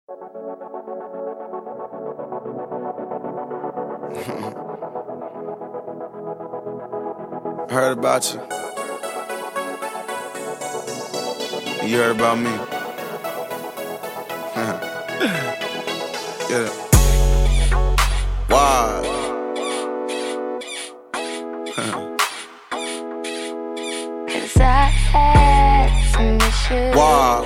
Heard about you. You heard about me. Yeah. Why? Cause I had some issues. Why?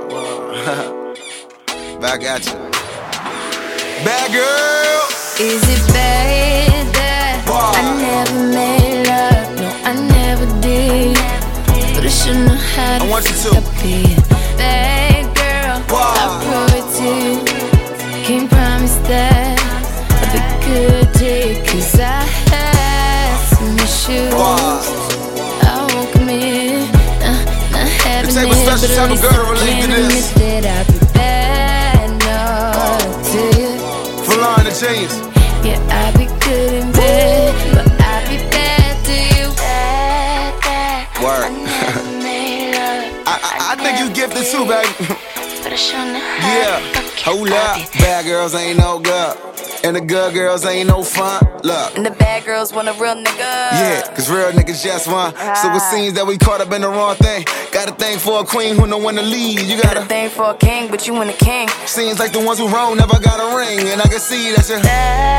Back at you. Bad girl. Is it bad that I never made love? No, I never did. But I should know how to I want you to. stop it. Bad girl, I'll prove it to you. Can't promise that I'll be good to you. Cause I had some issues. I won't commit, not having it. But at least I can't admit that I'll be bad enough to you. Full on the jeans. Yeah, I be good in bed, but I be bad to you. Word. I think you gifted too, baby. Yeah, hold up. Bad girls ain't no good, and the good girls ain't no fun. Look. And the bad girls want a real nigga. Yeah, cause real niggas just one. So it seems that we caught up in the wrong thing. Got a thing for a queen who know when to lead. You got a thing for a king, but you want a king. Seems like the ones who wrong never got a ring. And I can see that you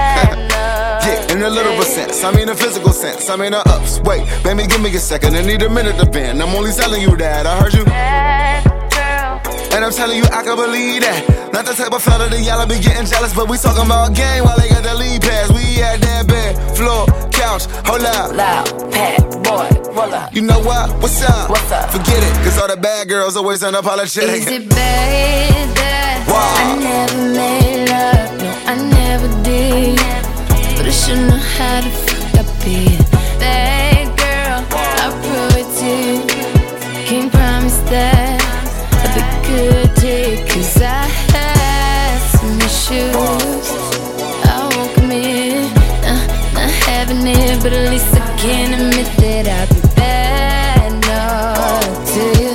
yeah, in a literal sense, I mean a physical sense, I mean a ups. Wait, baby, give me a second, I need a minute to bend. I'm only telling you that, I heard you. And I'm telling you, I can believe that. Not the type of fella that y'all be getting jealous, but we talking about game while they got the lead pass. We at that bed, floor, couch, hold up. Loud, pat, boy, roll up. You know what? What's up? What's up? Forget it, cause all the bad girls always unapologetic. Is it bad that I never made love? No, I never did. But I should know how to fuck up it. Bad girl, I'll prove it to you. Can't promise that I'll be good to you. Cause I had some issues. I won't commit, not having it. But at least I can admit that I'll be bad enough to you.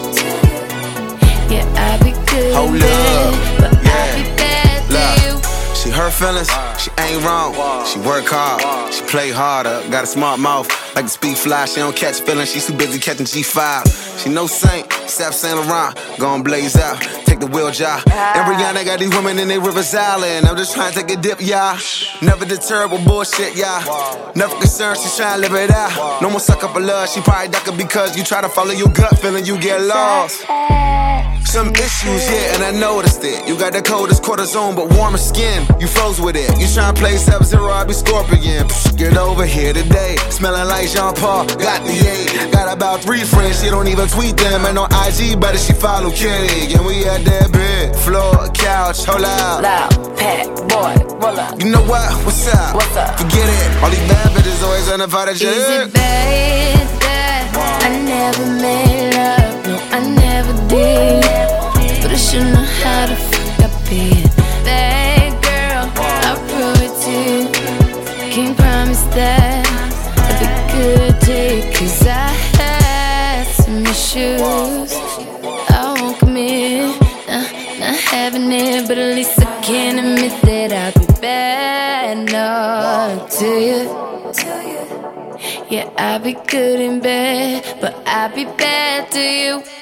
Yeah, I'll be good Hold in bed, up. but I'll be bad to you. She hurt feelings, she ain't wrong. She work hard, she play harder. Got a smart mouth, like a speed fly. She don't catch feelings, she's too busy catching G5. She no saint, Steph Saint Laurent, gon' blaze out, take the wheel job. And Rihanna got these women in they Rivers Island. I'm just trying to take a dip, y'all. Never deterred with bullshit, y'all. Never concerned, she's trying to live it out. No more suck up a love, she probably duck it because you try to follow your gut feeling, you get lost. Some issues, yeah, and I noticed it. You got the coldest cortisone, but warmer skin. You froze with it. You tryna play Sub-Zero, I be Scorpion. Get over here today. Smelling like Jean Paul, got the 8. Got about 3 friends, she don't even tweet them. And on IG, but she follow Kitty. And we at that bed, floor, couch, hold up. Loud, pat, boy, roll up. You know what? What's up? What's up? Forget it. All these bad bitches always unapologetic. Is it bad that I never made love? No, I never did. But I should know how to fuck up it. Bad girl, I'll prove it to you. Can't promise that I'll be good to you. Cause I had some issues. I won't commit, not having it. But at least I can admit that I'll be bad enough to you. Yeah, I'll be good in bed, but I'll be bad to you.